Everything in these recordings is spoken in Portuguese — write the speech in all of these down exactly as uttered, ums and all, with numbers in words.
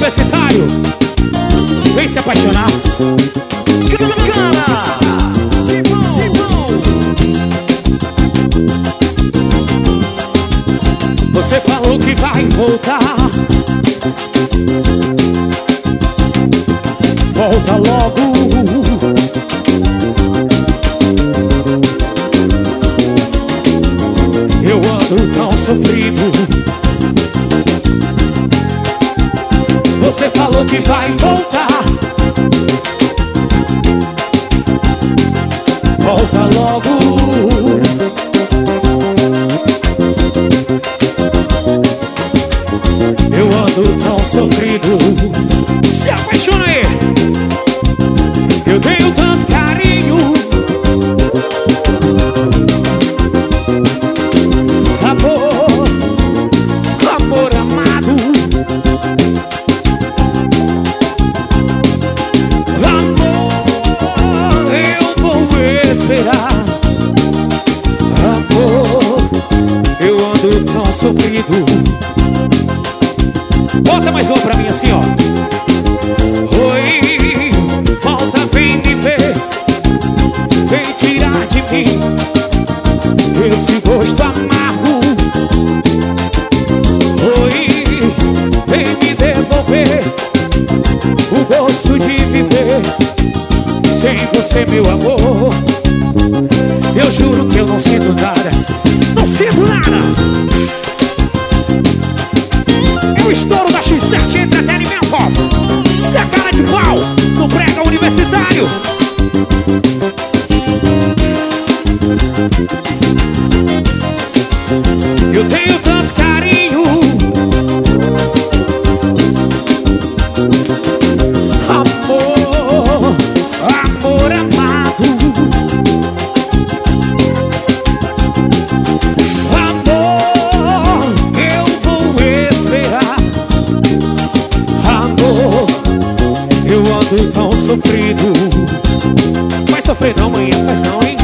universitário. Vem se apaixonar. Cara, que bom, que bom. Você falou que vai voltar. Volta logo. Eu ando tão sofrido. Você falou que vai voltar. Volta logo. Eu ando tão sofrido. Se apaixona aí. Eu tenho tanto carinho. Amor, amor amado. Amor, eu vou esperar. Amor, eu ando tão sofrido. Bota mais uma pra mim assim, ó. Oi, volta, vem me ver. Vem tirar de mim esse gosto amargo. Oi, vem me devolver o gosto de viver sem você, meu amor. Eu juro que eu não sinto nada. Não sinto nada. É o estouro da X sete Entretenimentos. Se a cara de pau no Brega Universitário. Eu tenho tanto carinho. Amor, amor amado. Amor, eu vou esperar. Amor, eu ando tão sofrido. Vai sofrer não, manhã, faz não, hein?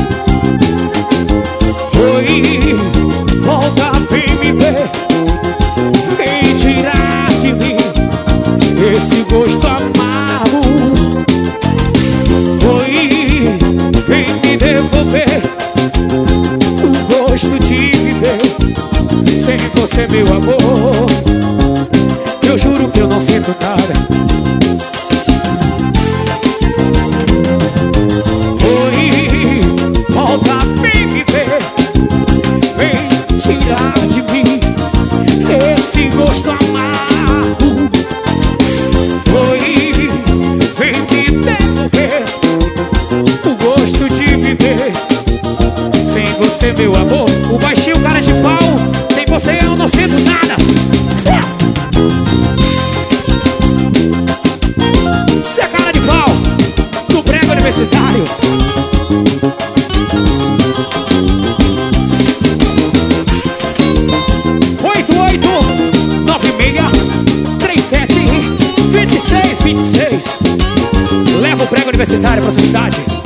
Oi, volta, vem me ver. Vem tirar de mim esse gosto amargo. Oi, vem me devolver o gosto de viver sem você, meu amor. Eu juro que eu não sinto nada. Oi, volta, vem me ver. Vem tirar de mim esse gosto amargo. Oi, vem me devolver o gosto de viver sem você, meu amor. O baixinho, cara de pau. Sem você eu não sinto nada. Se é cara de pau do Brega Universitário. Oito, oito, nove, seis, três, sete, vinte e seis, vinte e seis. Leva o Brega Universitário pra sua cidade.